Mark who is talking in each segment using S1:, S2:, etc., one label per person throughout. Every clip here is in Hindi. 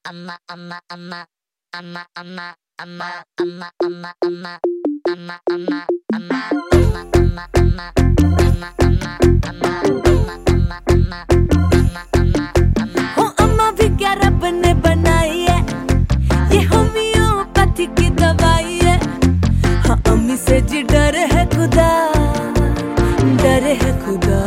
S1: अम्मा भी क्या रब ने बनाई है, ये होम्योपैथी की दवाई है। हाँ अम्मी से जी डर है खुदा, डर है खुदा।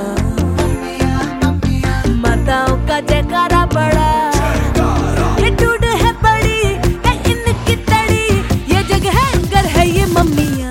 S1: माताओं का जयकारा बड़ा, ये टूट है बड़ी है इनकी तड़ी। ये जग है घर है ये मम्मियाँ।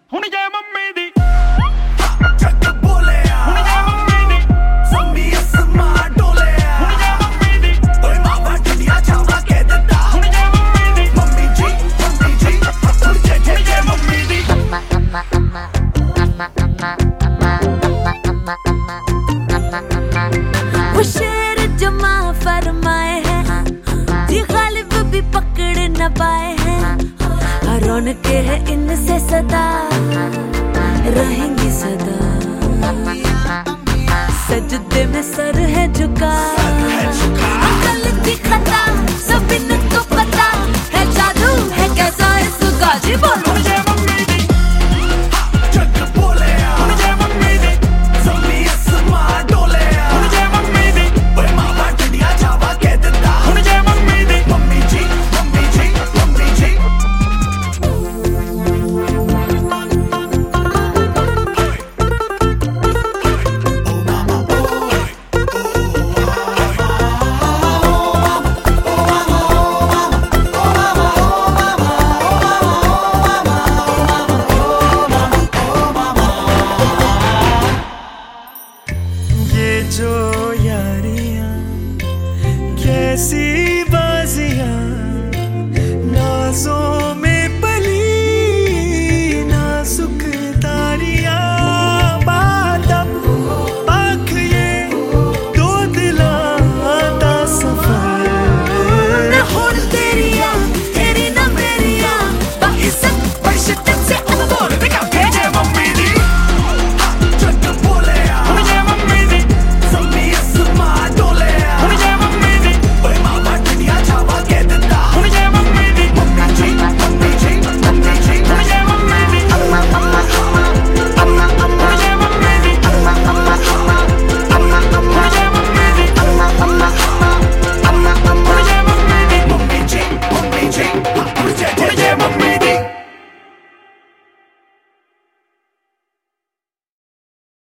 S1: वो शेर जमा फरमाए हैं, ये गालिब भी पकड़ न पाए हैं। रौनकें है इनसे सदा रहेंगी सदा। सजदे में सर है झुका,